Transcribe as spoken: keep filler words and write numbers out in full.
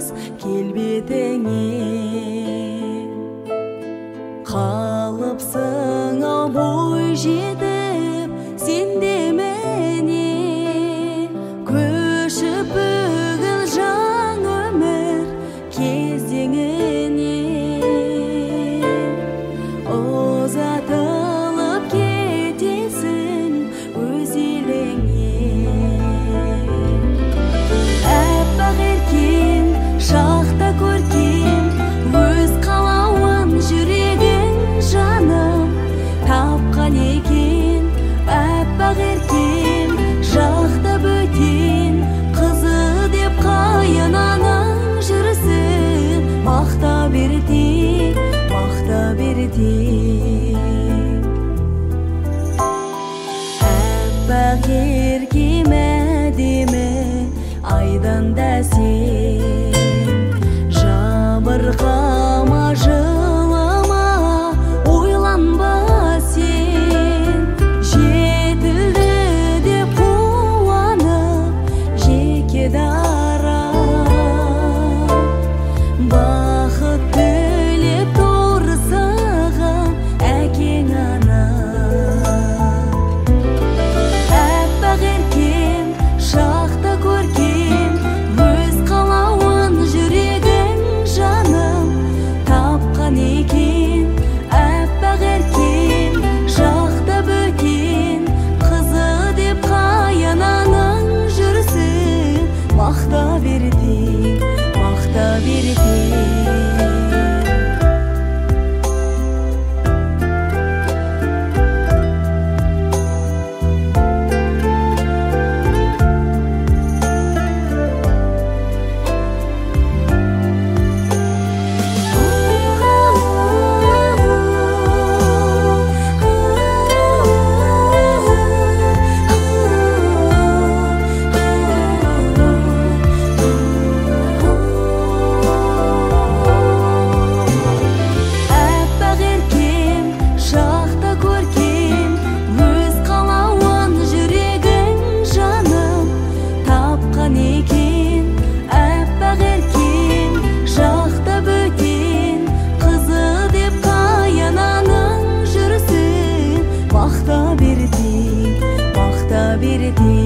жалғыз келбетіңе. Қалыпсың ау бой жетіп сен де міне, көшіп бүгін жаң өмір кезеңіне. Ұзатылып кетесің өз еліңе. Әппақ еркем, шақта көркем, өз қалауын жүрегің жаным тапқан екен. Әппақ еркем, жақта бөтен қызы деп қайынаның жүрсін мақта берді, мақта берді. Әппақ еркем әдемі, айдан да сен жабырқама, жылама, ойланба сен. Жетілді деп қуанып жеке дара, бақыт тілеп торсыған әкең ана. Әппақ еркем, шақта көркем, өз қалауын жүрегің жаным тапқан екен. Әппақ еркем, жақта бөтен қызы деп қайынаның жүрсін мақта берді, мақта берді. Мақта берді, мақта берді.